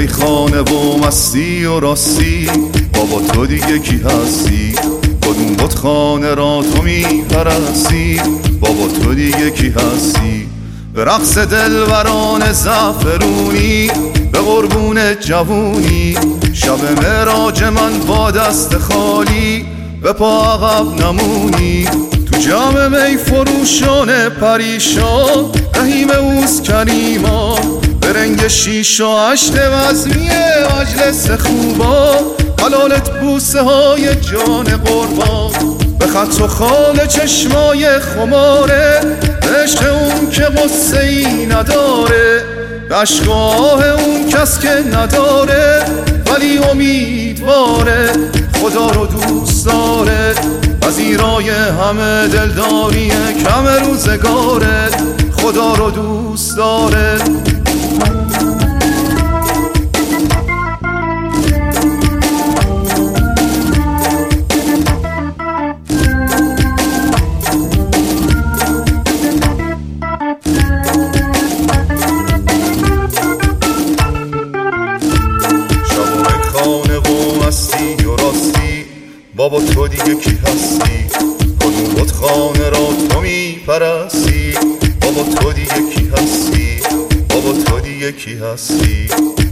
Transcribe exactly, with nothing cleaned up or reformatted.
ای خانه و مستی و راستی، بابا تو دیگه کی هستی؟ کدوم بتخانه را تو میپرستی؟ بابا تو دیگه کی هستی؟ به رقص دلبران زعفرونی، به قربون جوونی، شب معراج من با دست خالی به پا عقب نمونی. تو جمع می فروشان پریشان، رحیم اوست کریما، به رنگ شیشه و عشق وزمیه مجلس خوبا، حلالت بوسه های جان قربان، به خط و خال چشمای خماره، عشق اون که غصه ای نداره، به عشق آه اون کس که نداره ولی امیدواره، خدا رو دوست داره، پذیرای همه دلداری کم روزگاره، خدا رو دوست داره. خانه و مستی و راستی، بابا تو دیگه کی هستی؟ کدوم بتخانه را تو میپرستی؟ بابا تو دیگه کی هستی؟ بابا تو دیگه کی هستی؟